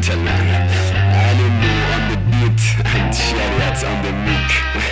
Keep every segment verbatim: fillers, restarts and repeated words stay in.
gentlemen, Animu on the beat and Shariat on the mic.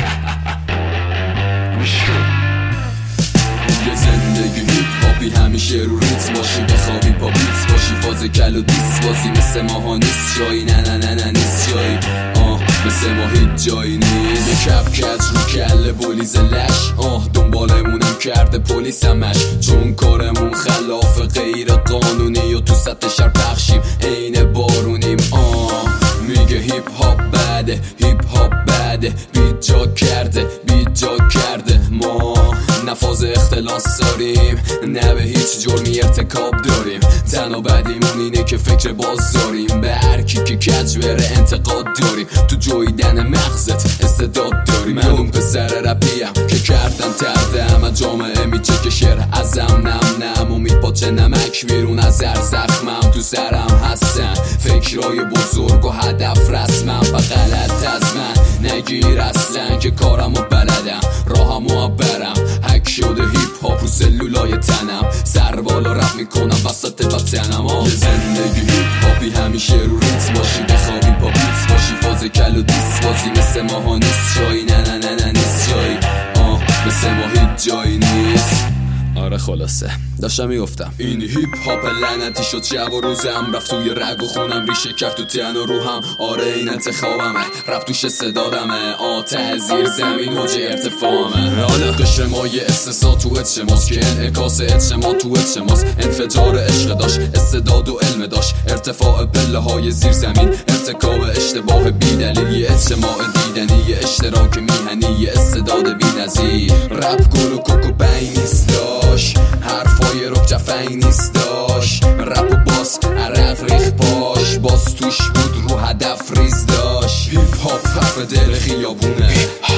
یه زندگی هیپ هاپی همیشه رو ریتم باشی، بخوابی پا بیت باشی، فاز کل و دیس بازی مثل ماها نیست جایی، نه نه نه نه نیست جایی، آه مثل ما هیچ جایی نیست. یه کپ کج رو کله بولیز لش، آه دنبالمونم کرده پلیس همش، چون کارمون خلاف غیر قانونی و تو سطح شهر پخشیم عین بارونیم. آه میگه هیپ هاپ بده، هیپ هاپ بده، بیت جا کرده، بیت جا کرده. ما نفاذ اختلاس داریم، نه به هیچ جرمی ارتکاب داریم، تنها بدیمون اینه که فکر باز داریم، به هر کی که کج بره انتقاد داریم، تو جویدن مغزت استعداد داریم. من اون پسر رپیم که کردن تردم، از جامعه میچه که شعر ازم نم نم و میپاچه نمک بیرون از هر زخمم، تو سرم هستن فکرای بزرگ و هدف رسمم، و غلط از من نگیر اصلا که کارمو بلدم، راهمو برم، هک شده هیپ هاپ رو سلولای تنم، سر بالا رپ میکنم وسط وطنم. یه زندگی هیپ هاپی همیشه رو ریتم باشی، بخوابی پا بیت باشی، فاز کل و دیس بازی مثل ماها نیست جایی، نه نه نه نه نیست جایی، آه مثل ما هیچ جایی نیست. آره خلاصه داشتم میگفتم این هیپ هاپ لعنتی شد، شب و روزم رفت توی رگ و خونم، ریشه کرد تو تن و روحم، آره این انتخابمه، رپ توش استعدادمه، آه ته زیر زمین اوج ارتفاعمه. حالا قشمای استثنا تو اجتماس که انعکاس اجتماع تو اجتماس، انفجار عشق داشت، استعداد و علم داشت، ارتفاع پله های زیر زمین، ارتکاب اشتباه بی دلیل، یه اجتماع دیدنی، یه اشتراک میهنی، یه استعداد بی نظیر. رپ گل و کوکو بین نیست داشت، حرفای رک جفنگ نیست داشت، رپ و باس عرق ریخ پاش، باز توش بود رو هدف ریز داشت. هیپ هاپ حرف دل خیابونه،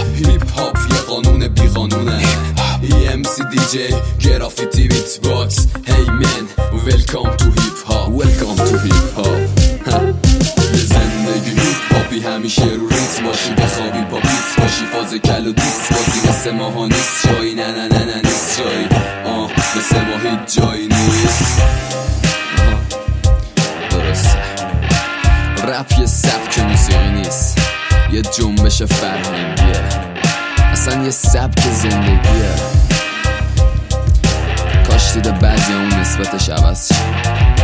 هیپ هاپ یه قانون بی قانونه، ای ام سی دی جی گرافیتی بیت باکس، هی من ویلکام تو هیپ هاپ، ویلکام تو هیپ هاپ. یه زندگی هیپ هاپی همیشه رو ریتم باشی، بخوابی پا بیت باشی، فاز کل و دیس بازی مثل ماها نیست جایی، نه نه نه نه نیست جایی، آه مثل ما هیچ جایی نیست. درسته رپ یه سبک موسیقی نیست، یه جنبش فرهنگیه، اصلا یه سبک زندگیه. کاش دید بعضی اون نسبتش عوض شد.